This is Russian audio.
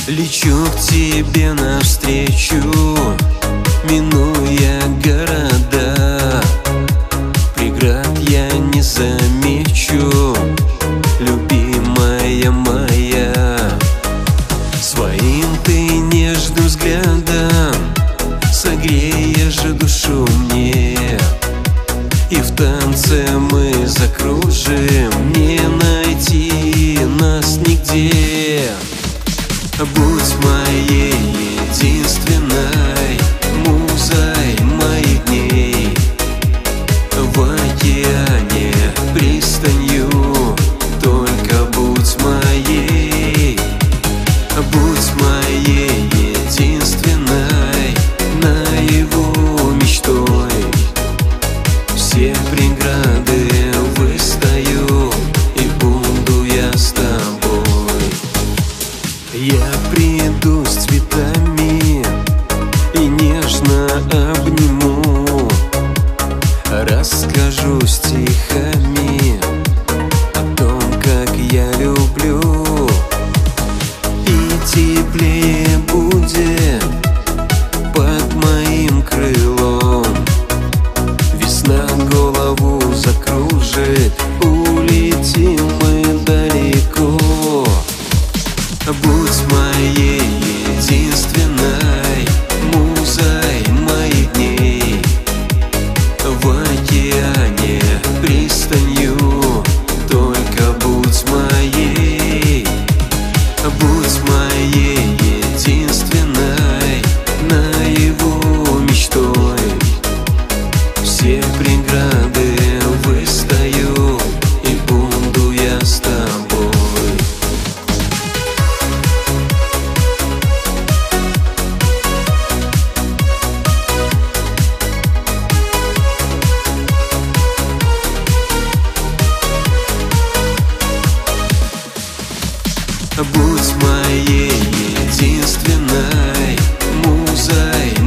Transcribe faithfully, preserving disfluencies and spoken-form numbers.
Лечу к тебе навстречу, минуя города. Преград я не замечу, любимая моя. Своим ты нежным взглядом согреешь душу мне, и в танце мы закружим, не найти нас нигде. Будь моей единственной музой моих дней, в океане пристанью, только будь моей. Будь моей единственной наяву мечтой. Все преграды выстою, и буду я с тобой. Я приду с цветами и нежно обниму, расскажу стихами о том, как я люблю. И теплее будет под моим крылом, весна голову закружит, улетим мы далеко. Будь моей единственной музой моих дней, в океане пристанью, только будь моей. Будь моей единственной наяву мечтой. Все преграды выстою, и буду я с тобой. Будь моей единственной музой